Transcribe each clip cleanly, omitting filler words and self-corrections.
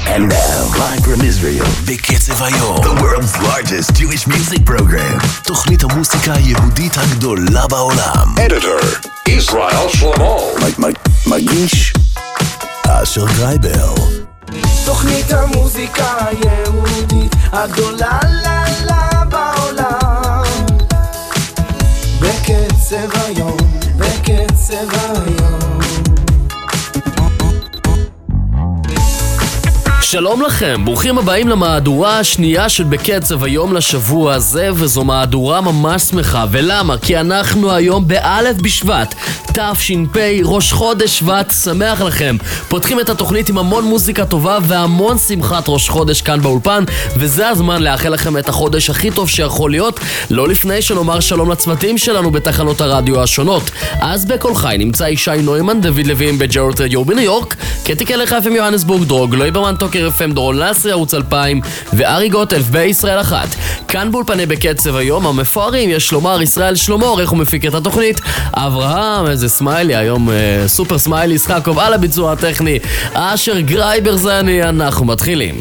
And now, live from Israel, בקצב היום, the world's largest Jewish music program, תוכנית המוסיקה היהודית הגדולה בעולם. Editor, Israel Shlomo. מגיש, אשר גרייבר. תוכנית המוזיקה היהודית הגדולה בעולם. בקצב היום, בקצב היום. שלום לכם, ברוכים הבאים למהדורה השנייה של בקצב היום לשבוע הזה, וזו מהדורה ממש שמחה. ולמה? כי אנחנו היום באלף בשבט, תש"פ, ראש חודש שבט, שמח לכם. פותחים את התוכנית עם המון מוזיקה טובה והמון שמחת ראש חודש כאן באולפן, וזה הזמן לאחל לכם את החודש הכי טוב שיכול להיות, לא לפני שנאמר שלום לצוותים שלנו בתחנות הרדיו השונות. אז בכל חי נמצא ישי נוימן, דוד לוין בג'רות רדיו בניו יורק, קטי קלח FM יוהנסבורג, דרוג לוי ברמן טוקר FM דרון לסרי ערוץ 2000, וארי גוטלף בישראל 1. כאן באולפני בקצב היום המפוארים יש לומר ישראל שלמה, עורך ומפיק את התוכנית, אברהם, איזה סמיילי היום, סופר סמיילי, ישחקוב על הביצוע הטכני, אשר גרייבר זה אני, אנחנו מתחילים.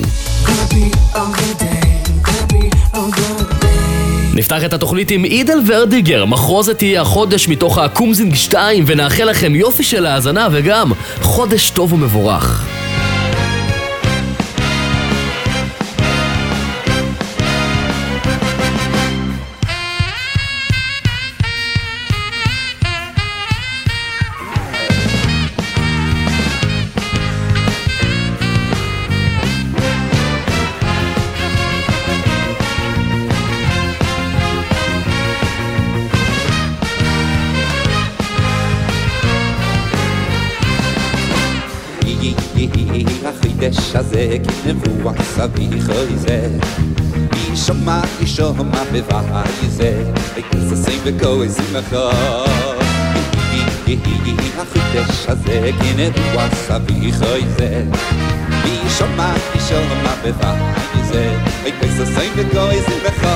נפתח את התוכנית עם אידל ורדיגר, מחרוזת תהיה החודש מתוך הקומזינג 2, ונאחל לכם יופי של האזנה וגם חודש טוב ומבורך. החודש הזה כנבואה סביך איזה ישמע בבית זה וכססים וכוי שמחה החודש הזה כנבואה סביך איזה ישמע בבית זה וכססים וכוי שמחה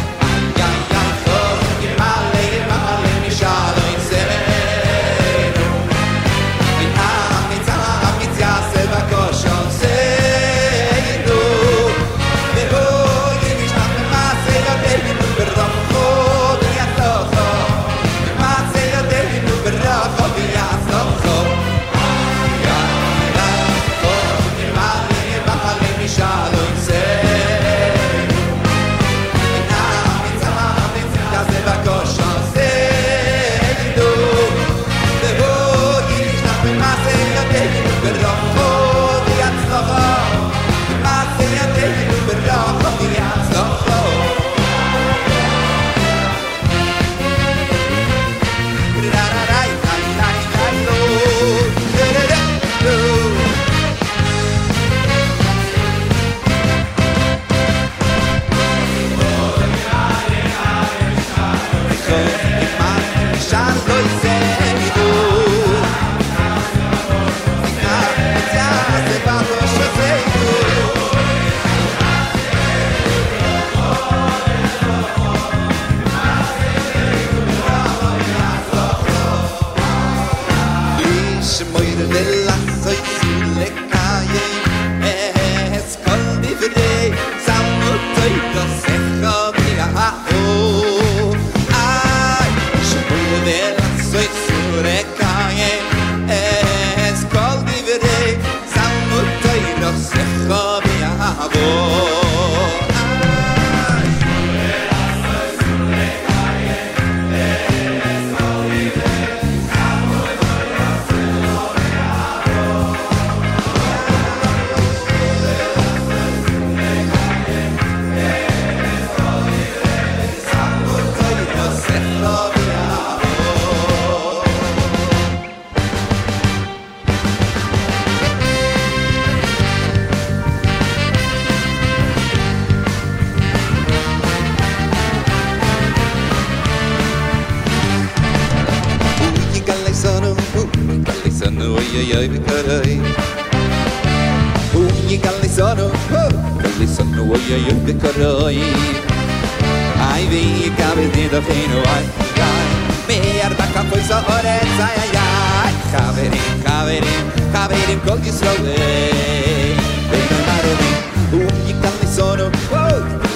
Ai vi cabezi da fino ai merda capo so orezza ai ai Kaverim kol Yisrael Ve'namaru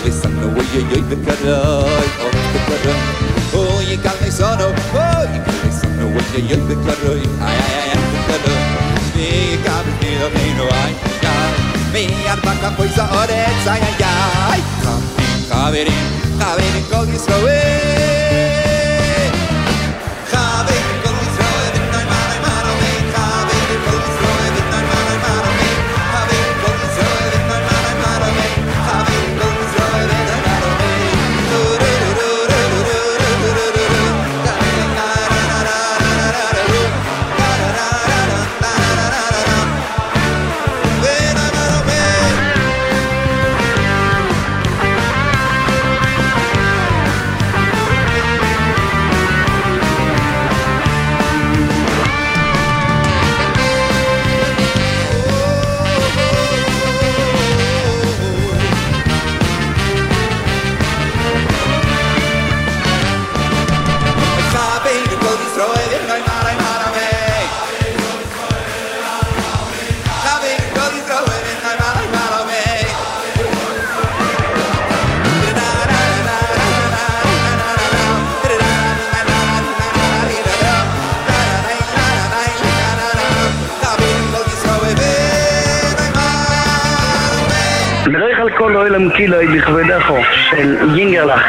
listen no way you the caroy of the caroy oh you got me son oh you got me son no way you the caroy ay the caroy me got me no ay me arba coisa orets ay ay Khaverin kol Yisroel Khaverin kol Yisroel with no man me Khaverin kol Yisroel with no man me Khaverin kol Yisroel with no man me Khaverin kol Yisroel with no man me בדרך כלל כל אוהל המקילוי בכבדךו של יינגרלך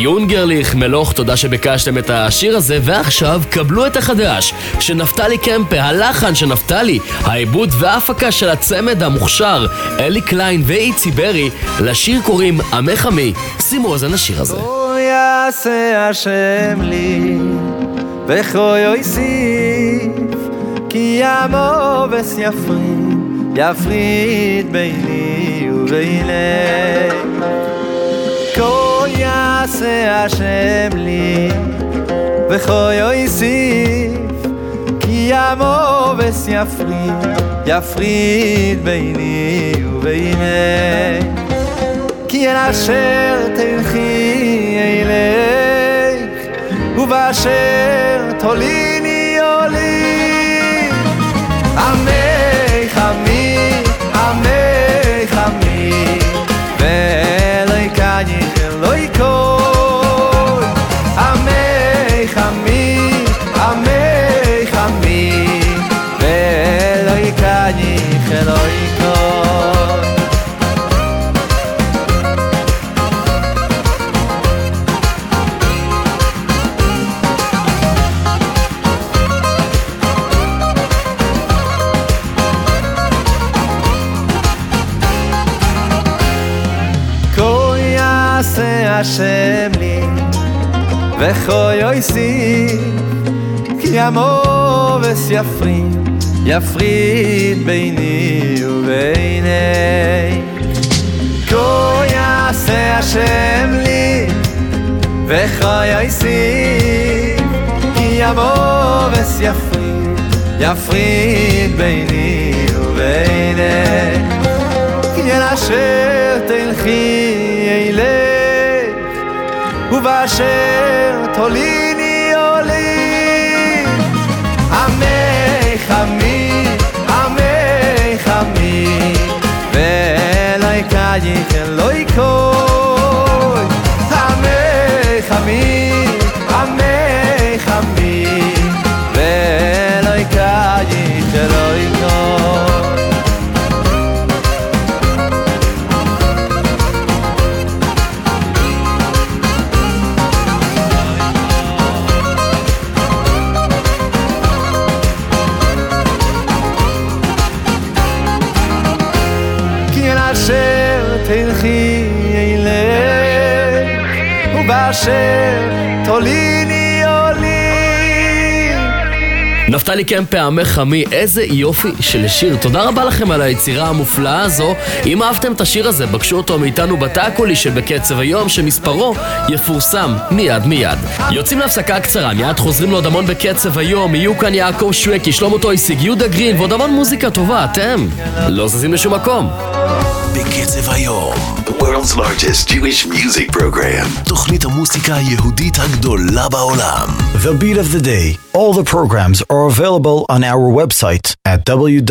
יונגרליך, מלוך, תודה שביקשתם את השיר הזה. ועכשיו קבלו את החדש של נפתלי קמפה, הלחן של נפתלי, העיבוד וההפקה של הצמד המוכשר אלי קליין ואיצי ברי. לשיר קוראים עמך עמי. שימו אוזן לשיר הזה. כה יעשה השם לי וכה יוסיף, כי ימובס יפריד ביני ובינך. כה יעשה השם לי וכה יוסיף, כי ימובס יפריד ביני ובינך. כי אל אשר תלכי אלך ובאשר תוליני עולי. עמך עמי, עמך עמי, ואלוהי קייך אלוהי כל. עמך עמי, עמך עמי, ואלוהי קייך אלוהי כל. השם לי וכה יוסיף, כי ימובס יפריד ביני ובינך. כה יעשה השם לי וכה יוסיף, כי ימובס יפריד ביני ובינך. כי אל אשר תלכי אלך ובאשר תוליני עולי. עמך עמי, עמך עמי, ואלוהי קייך אלוהי כל. עמך עמי, עמך עמי, ואלוהי קייך אלוהי כל. באשר תלכי אלך ובאשר תוליני עולי. נפתלי קמפה, עמך עמי, איזה יופי של שיר. תודה רבה לכם על היצירה המופלאה הזו. אם אהבתם את השיר הזה, בקשו אותו מאיתנו בתא-קולי של בקצב היום, שמספרו יפורסם מיד. יוצאים להפסקה קצרה, מיד חוזרים לעוד המון בקצב היום. יהיו כאן יעקב שווקי, שלמה טויסיג, יהודה גרין ועוד המון מוזיקה טובה. אתם לא זזים לשום מקום. בקצב היום, the world's largest Jewish music program. תוכנית המוסיקה היהודית הגדולה בעולם. The Beat of the Day. All the programs are available on our website at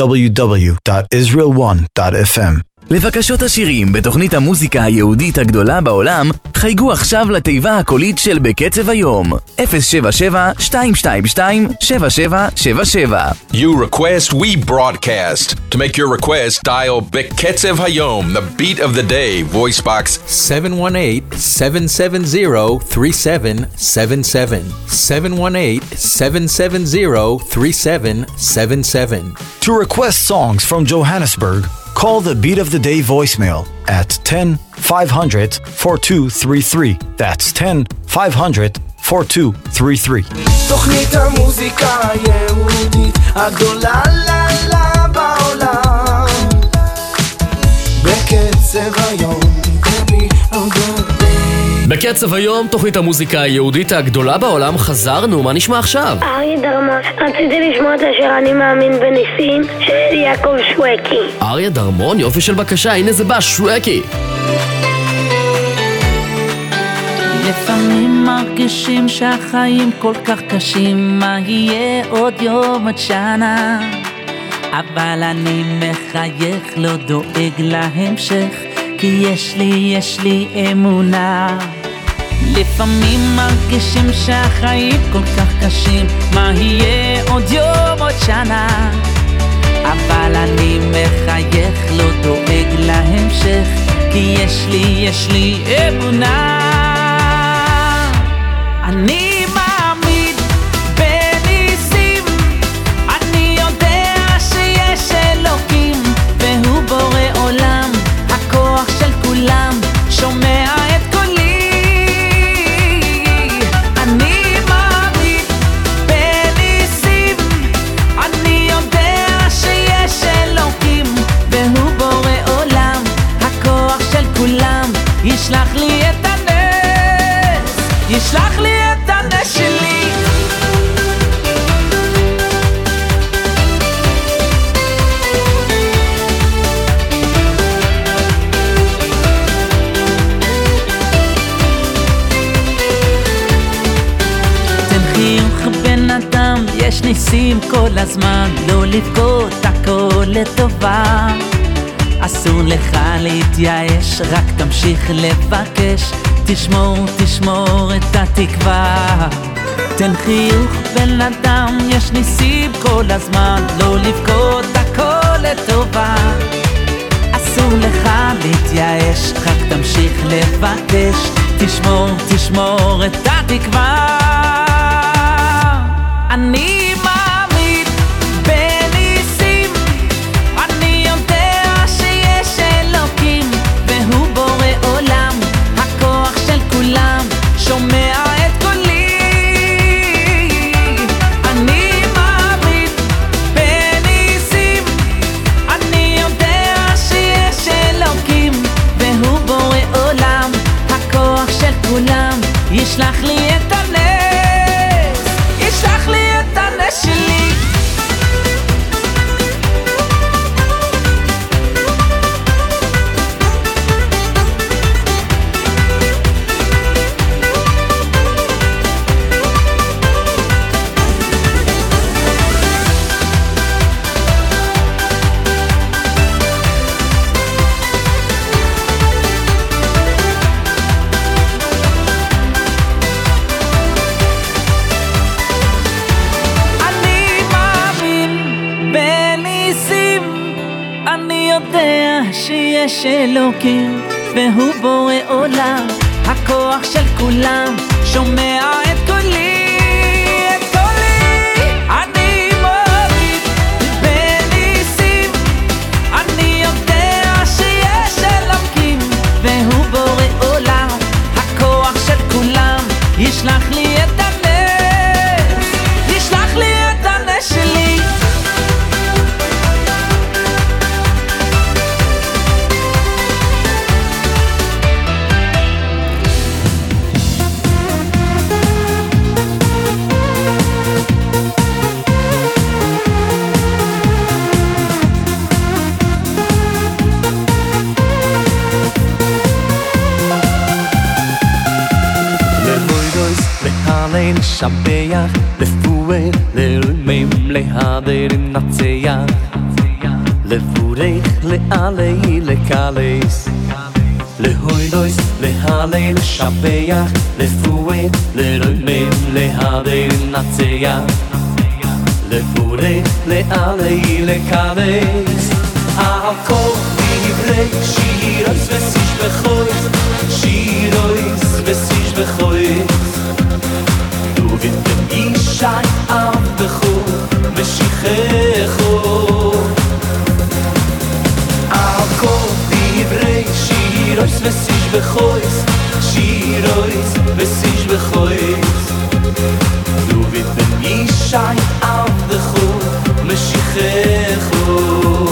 www.israel1.fm. לבקשות השירים בתוכנית המוזיקה היהודית הגדולה בעולם, חייגו עכשיו לתיבה הקולית של בקצב היום 077-222-7777. You request, we broadcast. To make your request, dial בקצב היום, the beat of the day, voice box 718-770-3777. 718-770-3777. To request songs from Johannesburg, call the Beat of the Day voicemail at 10-500-4233. That's 10-500-4233. תוכנית המוזיקה היהודית הגדולה לה בעולם. בקצב היום, בקצב היום, תוכנית המוזיקה היהודית הגדולה בעולם. חזרנו, מה נשמע עכשיו? אריה דרמון, רציתי לשמוע את השיר אני מאמין בניסים של יעקב שווקי. אריה דרמון, יופי של בקשה, הנה זה בא, שווקי. לפעמים מרגישים שהחיים כל כך קשים, מה יהיה עוד יום עד שנה, אבל אני מחייך, לא דואג להמשך, כי יש לי אמונה. לפעמים מרגישים שהחיים כל כך קשים, מה יהיה עוד יום עוד שנה, אבל אני מחייך, לא דואג להמשך, כי יש לי אמונה. ישלח לי את הנס, ישלח לי את הנס שלי. יש ניסים כל הזמן, לא לבכות, הכל לטובה. אסור לך להתייאש, רק תמשיך לבקש, תשמור את התקווה. תן חיוך בן אדם, יש ניסים כל הזמן, לא לבכות, הכל לטובה. אסור לך להתייאש, רק תמשיך לבקש, תשמור את התקווה. אני מאמין בניסים, אני יודע שיש אלוקים והוא בורא עולם, הכוח של כולם שומע את קולי. אני מאמין בניסים, אני יודע שיש אלוקים והוא בורא עולם, הכוח של כולם ישלח לי את הנס, ישלח לי את הנס שלי. שיש אלוקים והוא בורא עולם, הכוח של כולם שומע את קולי, את קולי. אני מאמין בניסים, אני יודע שיש אלוקים והוא בורא עולם, הכוח של כולם ישלח לי את הנס, ישלח לי את הנס שלי. לשבח, לפואל, לרמם, להדר, נצח, לבורך, לעלי, לקלס, להוידוס, להלל, לשבח, לפואל, לרמם, להדר, נצח, לבורך, לעלי, לקלס. על כל דברי שירוס וסיש בחויס, שירוס וסיש בחויס, ותם ישי עבדכו משיחכו. על כל דברי שירוס וסיש בחויס, שירוס וסיש בחויס, ותם ישי עבדכו משיחכו.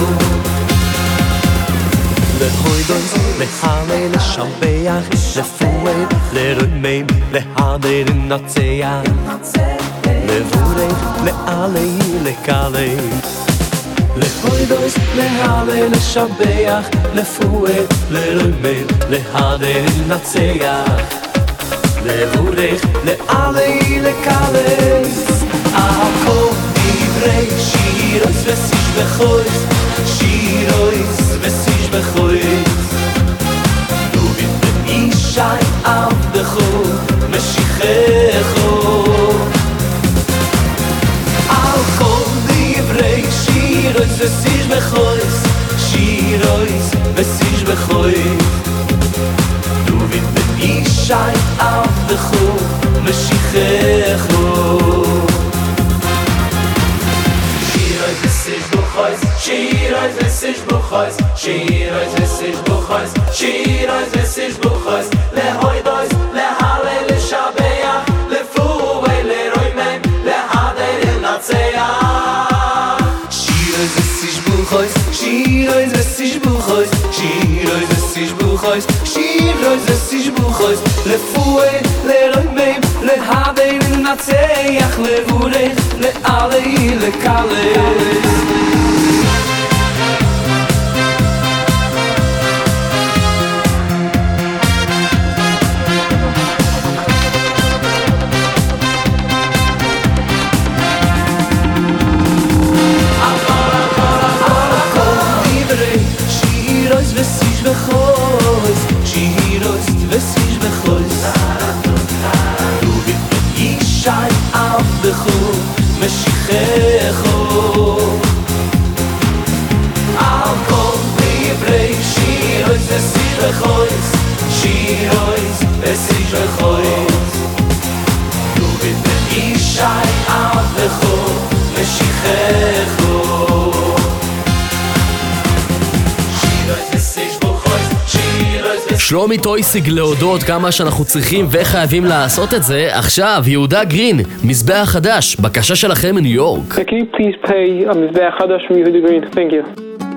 להוידוס, להלל, לשבח, לפואל, לרמם, להדר, נצח, לבורך, לעלי, לקלס. להוידוס, להלל, לשבח, לפואל, לרמם, להדר, נצח, לבורך, לעלי, לקלס. על כל דברי שירוס וסיש בחויס, שירוס וסיש בחויס, ותם ישי עבדכו משיחכו. על כל דברי שירוס וסיש בחויס, שירוס וסיש בחויס, ותם ישי עבדכו משיחכו. Shiroz vesish buchos, shiroz vesish buchos, shiroz vesish buchos, lehoidos, lehalel, leshabeach, lefuwe, leroimem, lehadel, natzeach. Shiroz vesish buchos, shiroz vesish buchos, shiroz vesish buchos. buchos Shirois es sich buchos Lefue, leroimem, lehadein Natseach, levurech, lealei, lekales Shirois v'sish v'chois Du bit yishai av b'cho Meshichecho Al kol divrei Shirois v'sish v'chois Shirois v'sish v'chois Du bit yishai av b'cho Meshichecho שלומי טויסיג להודות כמה שאנחנו צריכים וחייבים לעשות את זה. עכשיו, יהודה גרין, מזבח חדש, בקשה שלכם מניו יורק. Can you please play מזבח חדש מיהודה גרין? Thank you.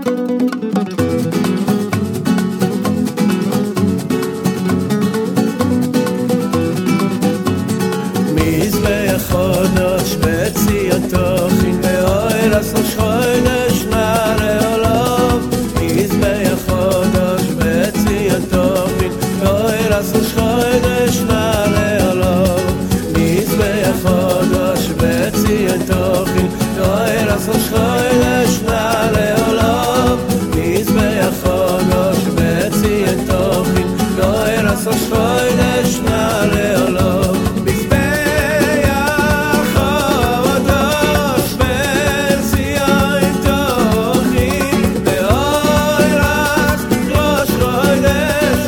מזבח חדש בציאתו חין ואויר עשו שחוינש נערי עולם מזבח חדש בציאתו As a schoidesh nale alov Mizbeach chodosh betzion tochin Doer as a schoidesh nale alov Mizbeach chodosh betzion tochin Doer as a schoidesh nale alov Mizbeach chodosh betzion tochin Doer as rosh chodesh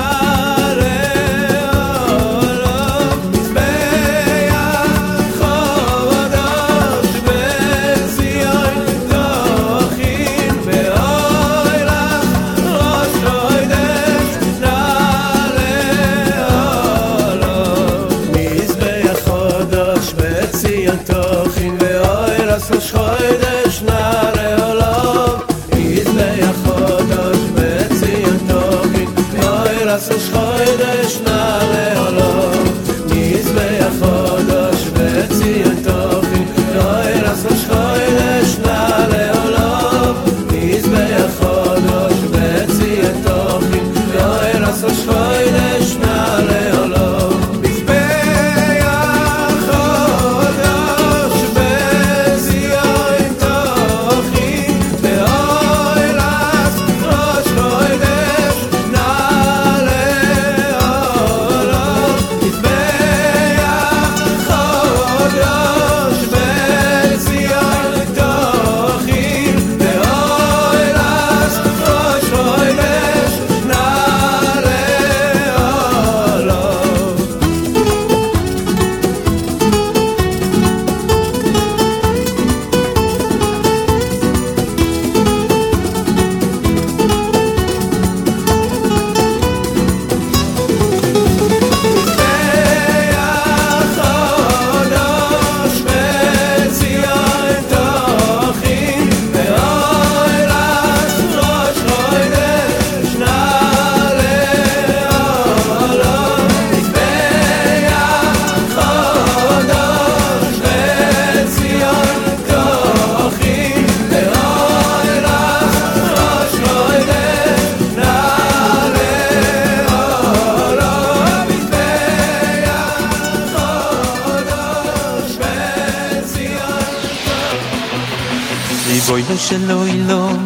ריבונו של עולם,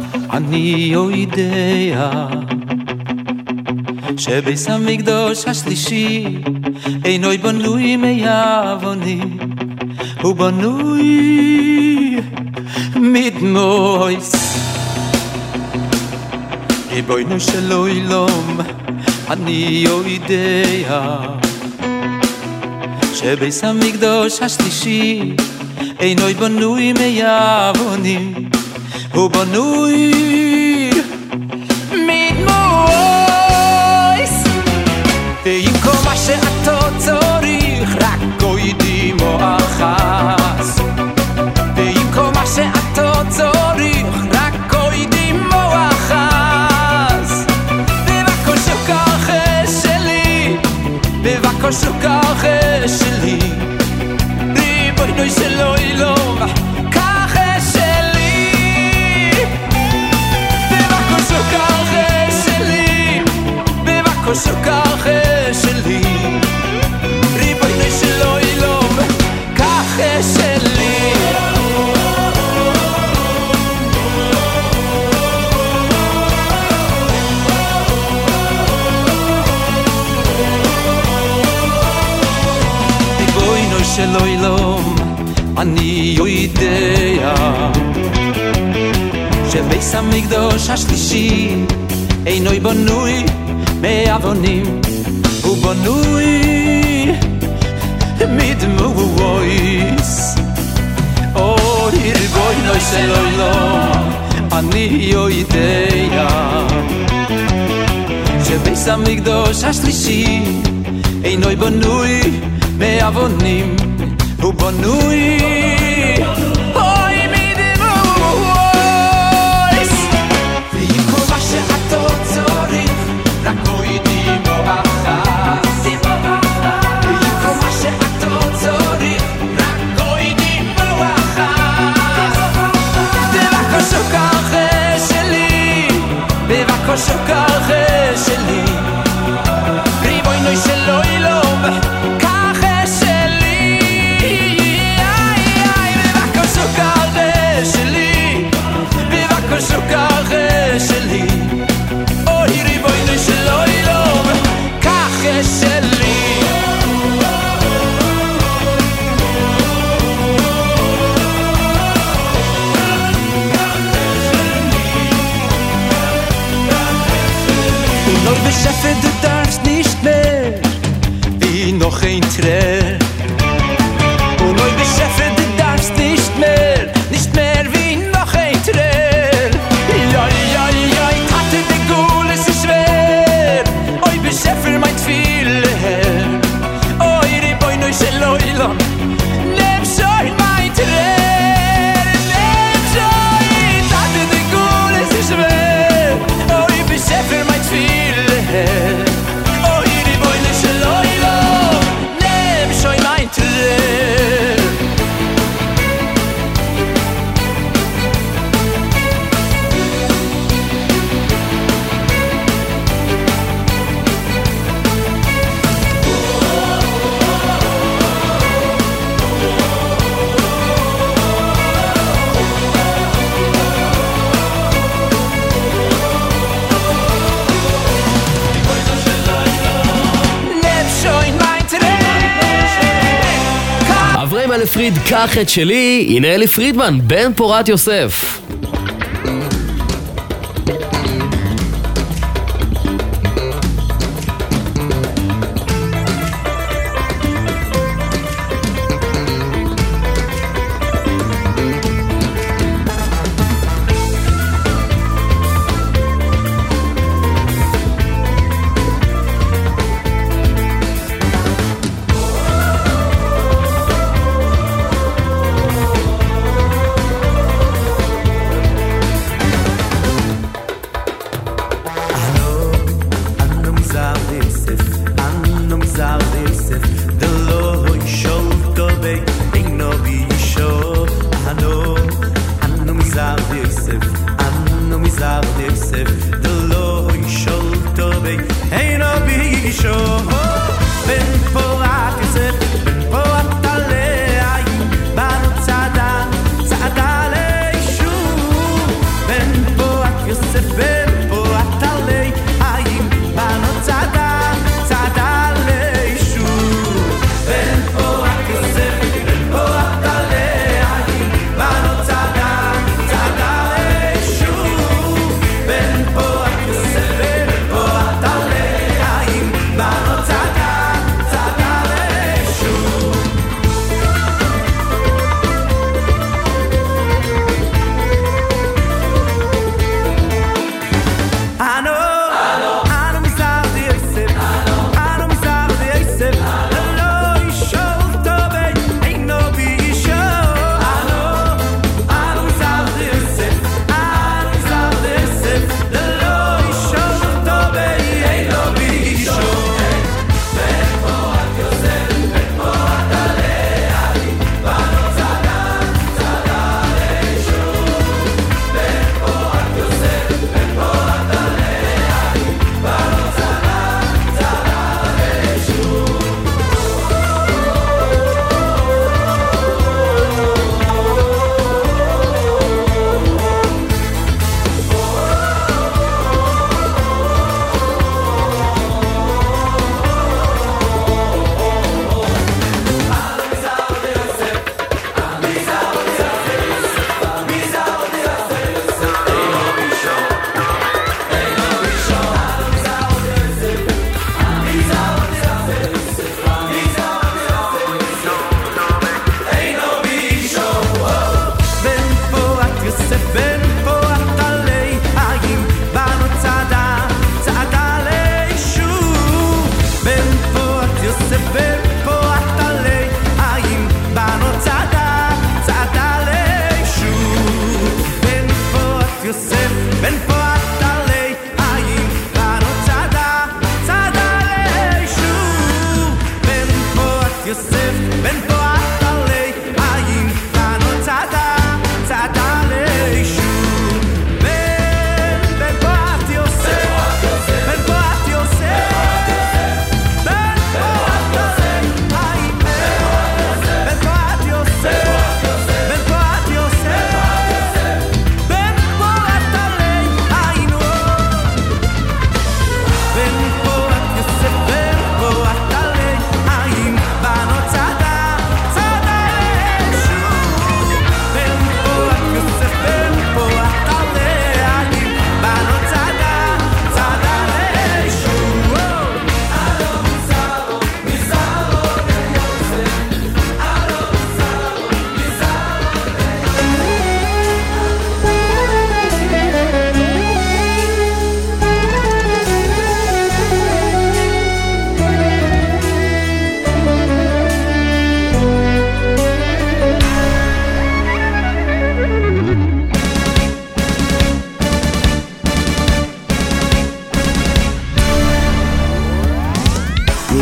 אני יודע שבית המקדש השלישי אינו בנוי מאבנים, הוא בנוי מדמויס. ריבונו של עולם, אני יודע שבית המקדש השלישי אינו בנוי מאבנים, הוא בנוי מדמויס. ועם כל מה שאתה צריך רק גוידים או אחס, ועם כל מה שאתה צריך רק גוידים או אחס, בבקושו ככה שלי ריבונו של עולם ככה שלי בבקושו ככה שלי בבקושו ככה שלי ריבונו של עולם ככה שלי של עולם אני יודע שבית המקדש השלישי אינו בנוי מאבנים הוא בנוי מדמויס אוי ריבונו של עולם אני יודע שבית המקדש השלישי אינו בנוי מאבנים הוא בנוי אוי מדמויס ועם כל מה שאתה צריך רק מוידים בו אחת ועם כל מה שאתה צריך רק מוידים בו אחת בבקושו ככה שלי בבקושו ככה שלי ריבונו של עולם ככה שלי אוי ריבונו של עולם ככה שלי Und neu beschäftigt du darfst nicht mehr wie noch ein Tränen Und neu beschäftigt du darfst nicht mehr wie noch ein Tränen Schäfer meint viele Oi, Ribono של עולם Nimm schon mein Tränen Nimm schon Tate de Gul, es ist schwer Oi, Schäfer meint viele Oi, Ribono של עולם Nimm schon mein Tränen לפריד קח את שלי, הנה אלי פרידמן, בן פורת יוסף.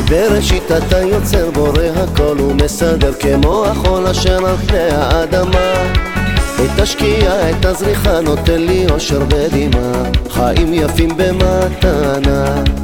בראשית אתה יוצר בורא הכל ומסדר כמו החול אשר על פני האדמה. את השקיעה, את הזריחה נותן לי אושר ודמעה, חיים יפים במתנה.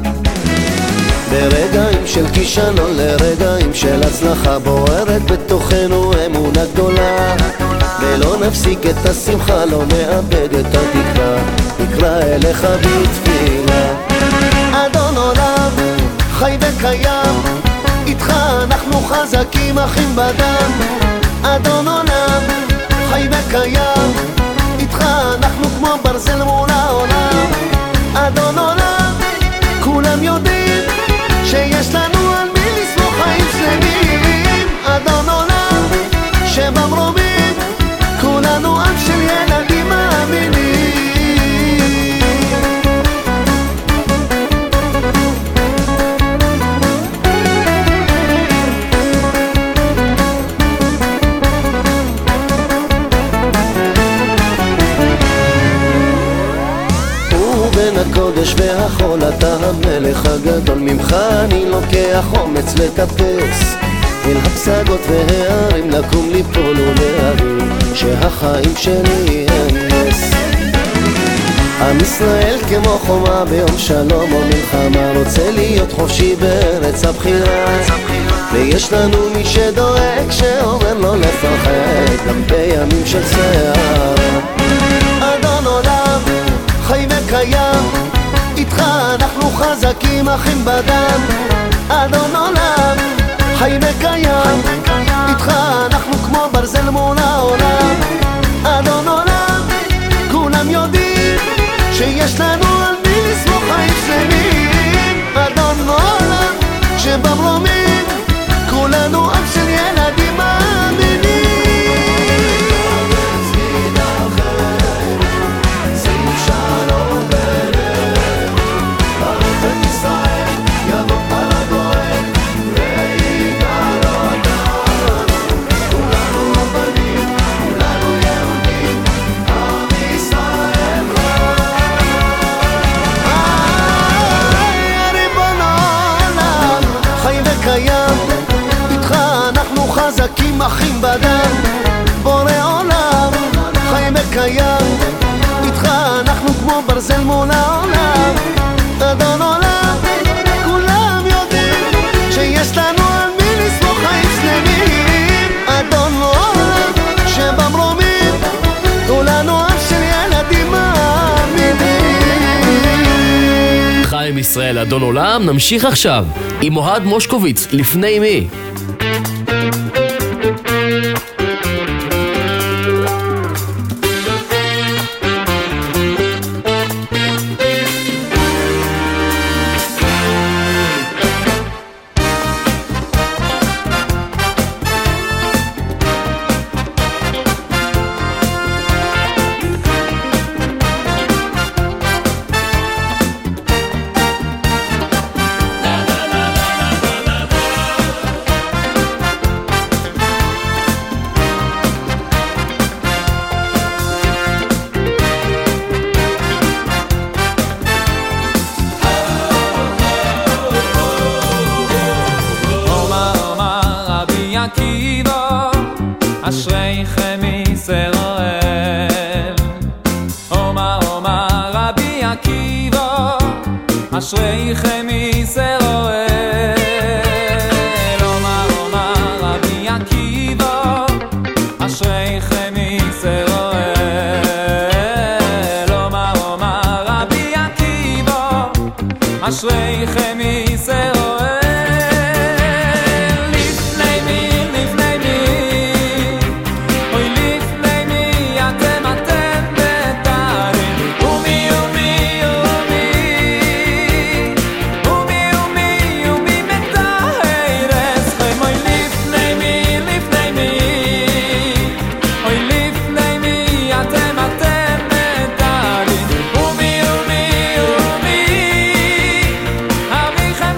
ברגעים של כישלון לרגעים של הצלחה בוערת בתוכנו אמונה גדולה, ולא נפסיק את השמחה, לא נאבד את התקווה, נקרא אליך בתפילה. אדון עולם חי וקיים, איתך אנחנו חזקים אחים בדם. אדון עולם חי וקיים, איתך אנחנו כמו ברזל מול העולם. אדון עולם כולם יודעים שיש לנו על מי לסמוך חיים שלמים. אדון עולם שבמרומים כולנו עם של ילדים מאמינים. בין הקודש והחול אתה המלך הגדול, ממך אני לוקח אומץ לטפס אל הפסגות וההרים, לקום ליפול ולהרים שהחיים שלי הם נס. עם ישראל כמו חומה ביום שלום או מלחמה, רוצה להיות חופשי בארץ הבחירה, ויש לנו מי שדואג שאומר לו לפחד גם בימים של סערה. אדון עולם חי וקיים, איתך אנחנו חזקים אחים בדם. אדון עולם חי וקיים, איתך אנחנו כמו ברזל מול העולם. אדון עולם כולם יודעים שיש לנו על מי לסמוך חיים שלמים. אדון עולם שבמרומים כולנו עם של ילדים מאמינים. חזקים אחים בדם. בורא עולם חי וקיים, איתך אנחנו כמו ברזל מול העולם. אדון עולם כולם יודעים שיש לנו על מי לסמוך חיים שלמים. אדון עולם שבמרומים כולנו עם של ילדים מאמינים. חיים ישראל, אדון עולם. נמשיך עכשיו עם אוהד מושקוביץ, לפני מי. אשריכם ישראל, אומר רבי עקיבא, אשריכם ישראל, אומר רבי עקיבא, אשריכם ישראל. אביכם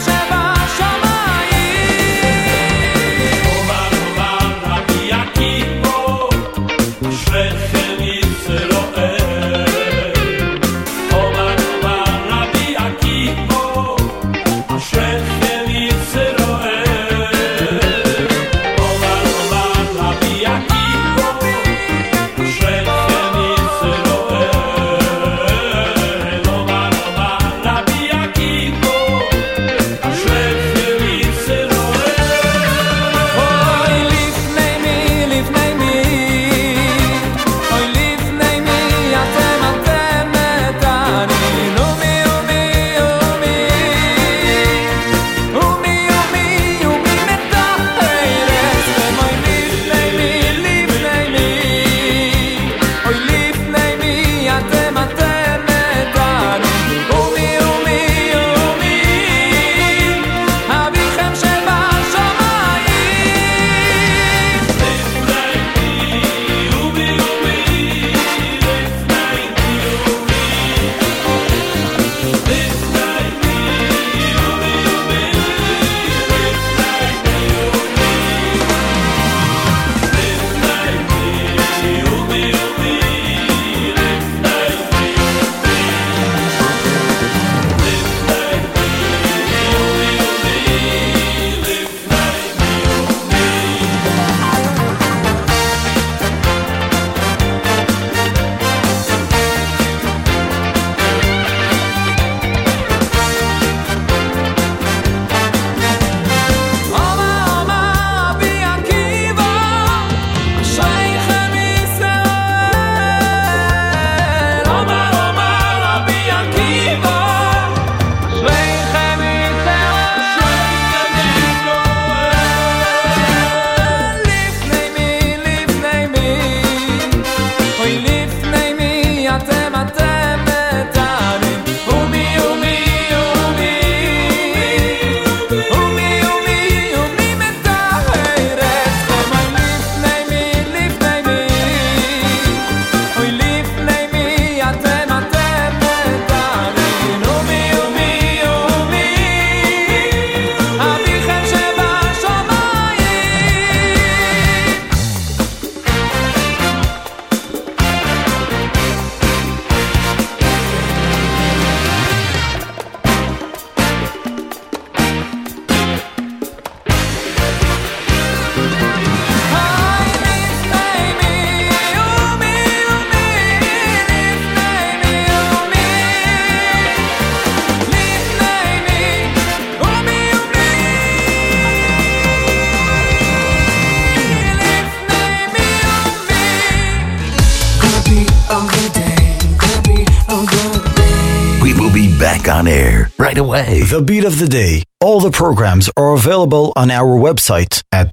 be back on air right away. The Beat of the Day. All the programs are available on our website at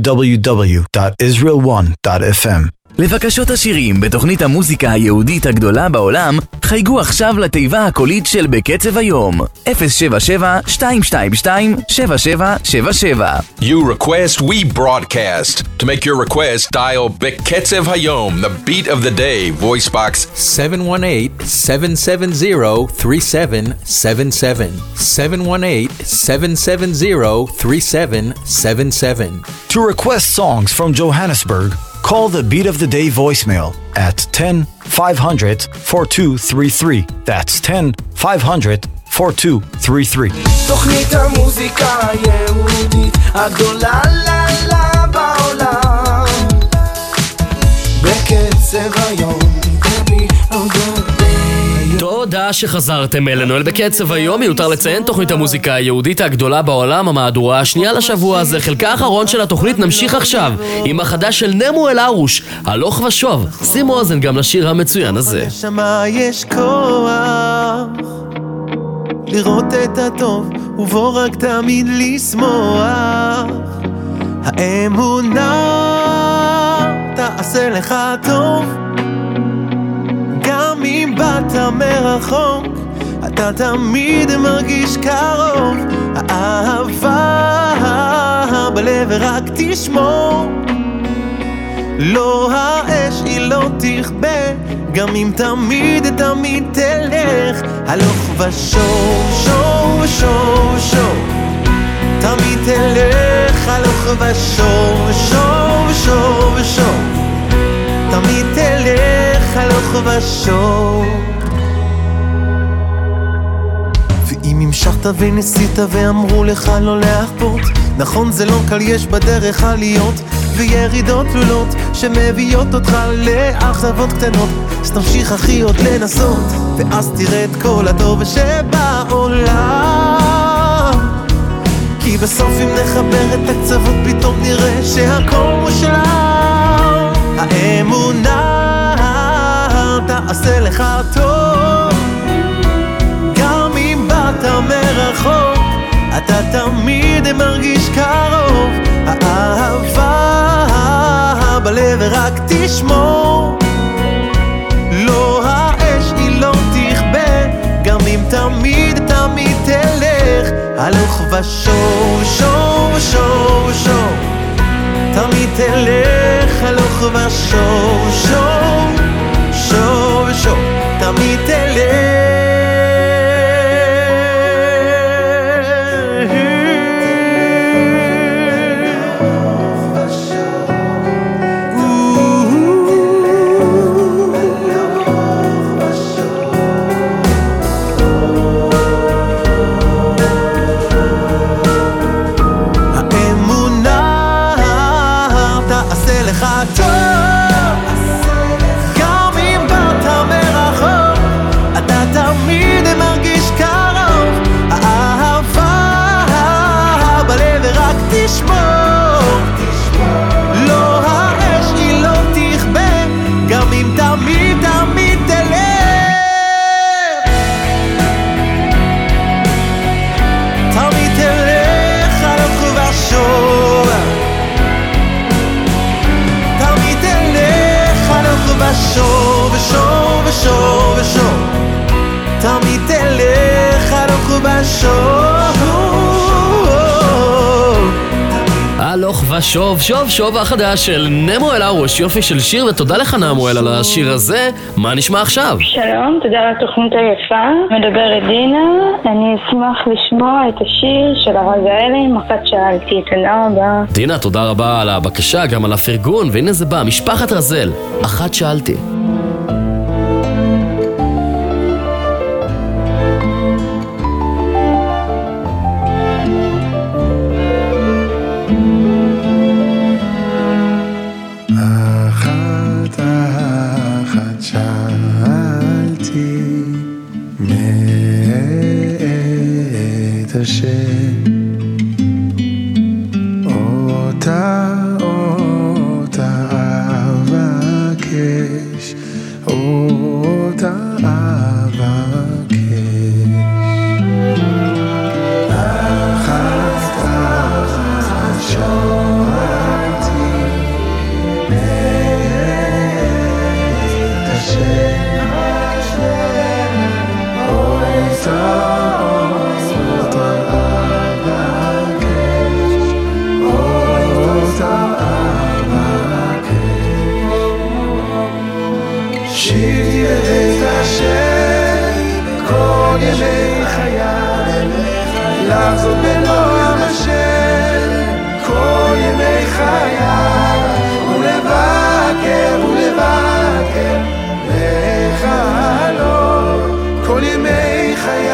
www.israel1.fm. לבקשות השירים בתוכנית המוזיקה היהודית הגדולה בעולם, חייגו עכשיו לתיבה הקולית של בקצב היום, 077-222-7777. You request, we broadcast. To make your request, dial Beketzev Hayom, the beat of the day, voice box 718-770-3777. 718-770-3777. To request songs from Johannesburg, call the Beat of the Day voicemail at 10-500-4233. That's 10-500-4233. תוכנית המוזיקה היהודית הגדולה לה לה בעולם בקצב היום. תודה שחזרתם אלינו אל בקצב היום. מיותר לציין, תוכנית המוזיקה היהודית הגדולה בעולם, המהדורה השנייה לשבוע הזה, חלקה האחרון של התוכנית. נמשיך עכשיו עם החדש של נמו אל ארוש, הלוך ושוב. שימו אוזן גם לשיר המצוין הזה. נשמה יש כוח לראות את הטוב ובוא רק תמיד לשמוח. האמונה תעשה לך טוב גם אם באת מרחוק, אתה תמיד מרגיש קרוב. האהבה בלב ורק תשמור, לא האש היא לא תכבה, גם אם תמיד תמיד תלך. הלוך ושוב שוב שוב שוב תמיד תלך. הלוך ושוב שוב שוב שוב תמיד תלך. הלוך ושוב. ואם המשכת וניסית ואמרו לך לא להחפות, נכון זה לא קל, יש בדרך עליות וירידות תלולות שמביאות אותך לאכזבות קטנות. אז תמשיך אחי עוד לנסות, ואז תראה את כל הטוב שבעולם, כי בסוף אם נחבר את הקצוות פתאום נראה שהכל מושלם. האמונה תעשה לך טוב גם אם באת מרחוק, אתה תמיד מרגיש קרוב. האהבה בלב ורק תשמור, לא האש היא לא תכבה, גם אם תמיד תמיד תלך. הלוך ושוב שוב שוב שוב תמיד תלך. הלוך ושוב שוב שוב שוב תמיד תלך. שוב ושוב ושוב ושוב תמיד תלך. הלוך ושוב הלוך ושוב שוב שוב החדש של נמו אל ארוש. יופי של שיר, ותודה לך נמואל על השיר הזה. מה נשמע עכשיו? שלום, תודה על התוכנית היפה. מדברת דינה. אני אשמח לשמוע את השיר של הרז האלם, אחת שאלתי. תודה רבה. דינה, תודה רבה על הבקשה, גם על הפרגון. והנה זה בא, משפחת רזל, אחת שאלתי. אותה אבקש לחזות בנועם השם כל ימי חיי ולבקר לחלום כל ימי חיי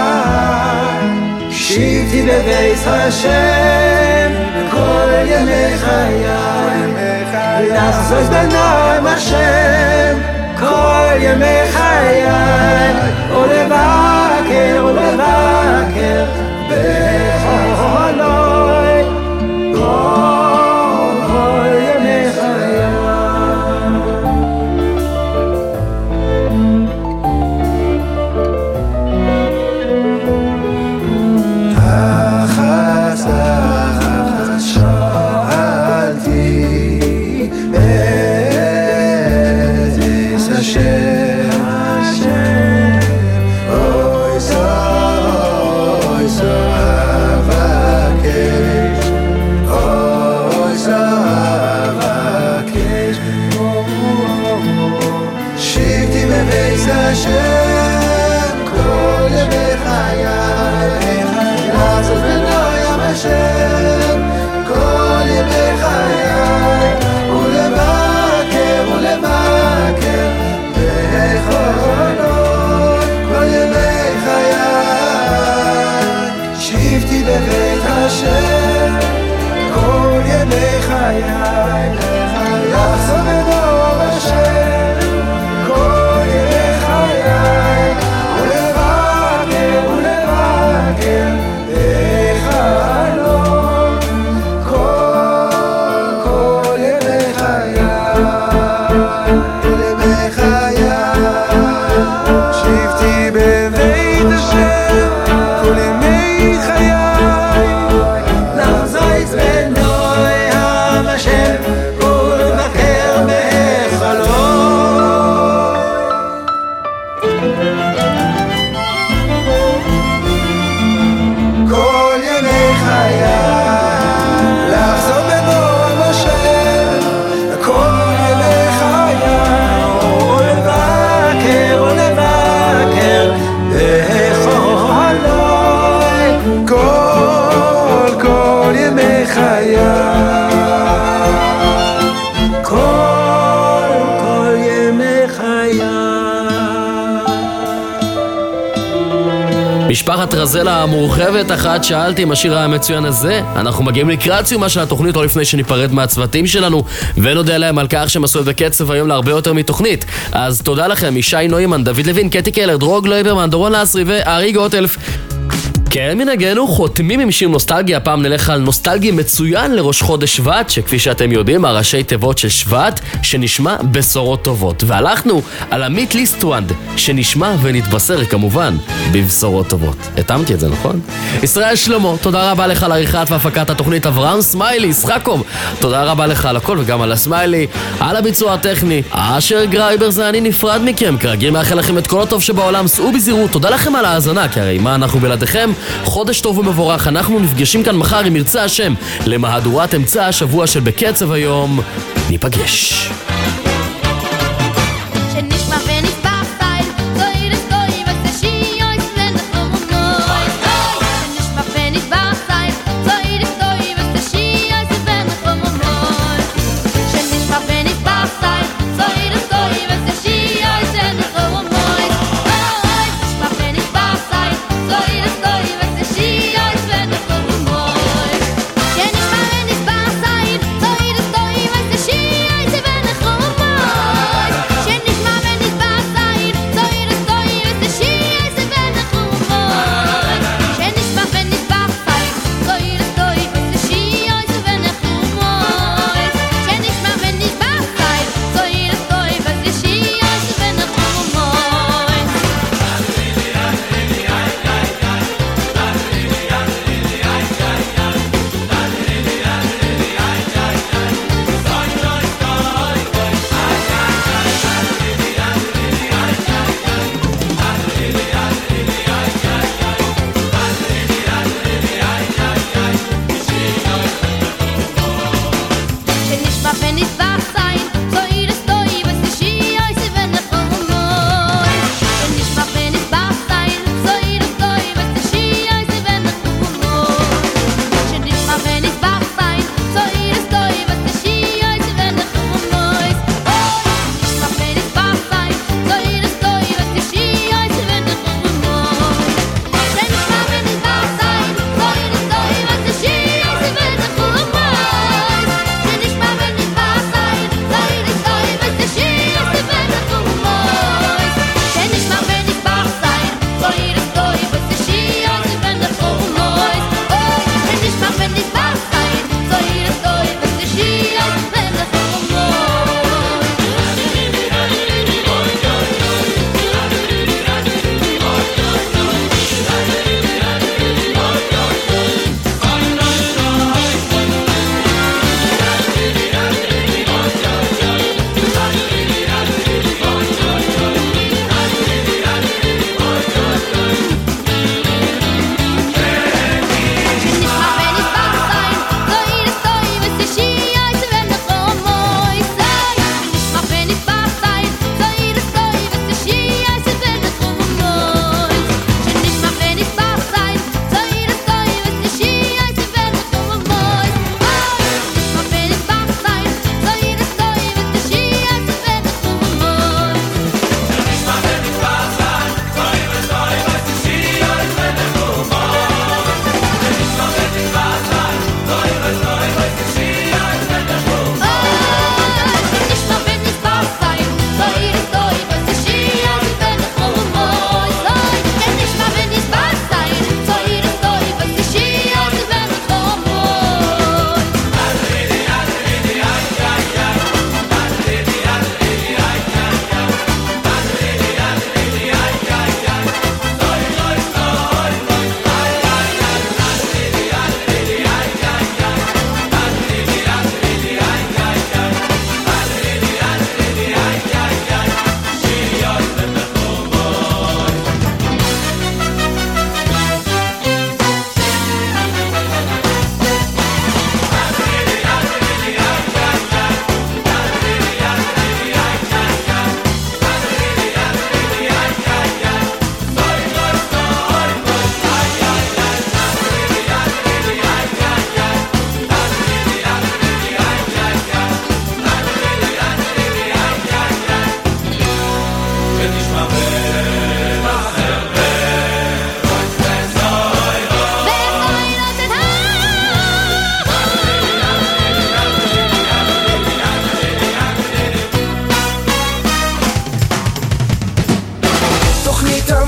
שבתי בבית השם כל ימי חיי לחזות בנועם השם כל ימי חיי ולבקר בחלוי כל ימי חיי אחת שאלתי בית השם אוי זו אבקש שבתי בבית השם כל ימי חיי לחזות בנועם השם כל ימי חיי ולבקר בחלום כל ימי חיי שבתי בבית השם כל ימי חיי לחזות בנועם השם כל ימי חיי ולבקר בחלום כל ימי חיי שבתי בבית השם כל ימי חיי לחזות בנועם השם ולבקר בחלום כל ימי חיי לחזות בנועם השם כל ימי חיי ולבקר בחלום כל ימי חיי כל ימי חיי משפחת רזלה המורחבת, אחת שאלתי עם השיר המצוין הזה. אנחנו מגיעים לקראת סיומה של התוכנית, או לפני שניפרד מהצוותים שלנו ונודה להם על כך שהם עשו את בקצב היום להרבה יותר מתוכנית. אז תודה לכם, ישי נוימן, דוד לוין, קטי קלר, דרוג לויברמן, דורון לסרי וארי גוטלף. כן, מנהגנו חותמים עם שיר נוסטלגיה. הפעם נלך על נוסטלגי מצוין לראש חודש שבט, שכפי שאתם יודעים, הראשי תיבות של שבט, שנשמע בשורות טובות. והלכנו על עמית ליסטוונד, שנשמע ונתבשר כמובן בבשורות טובות. התאמתי את זה, נכון? ישראל שלמה, תודה רבה לך על עריכת והפקת התוכנית. אברהם סמיילי, ישחקוב, תודה רבה לך על הכל וגם על הסמיילי, על הביצוע הטכני. אשר גרייבר זה אני נפרד מכם, כרגיל מאחל לכם את כל הטוב שבעולם, סעו בזהירות, תודה לכם על ההאזנה, כי הרי מה אנחנו בלעדיכם? חודש טוב ומבורך, אנחנו נפגשים כאן מחר עם ירצה השם למהדורת אמצע השבוע של בקצב היום. ניפגש. Bye.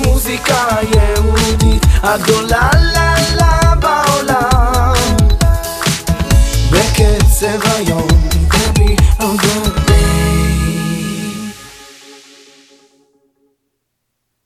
המוזיקה היהודית הגדולה לה לה בעולם בקצב היום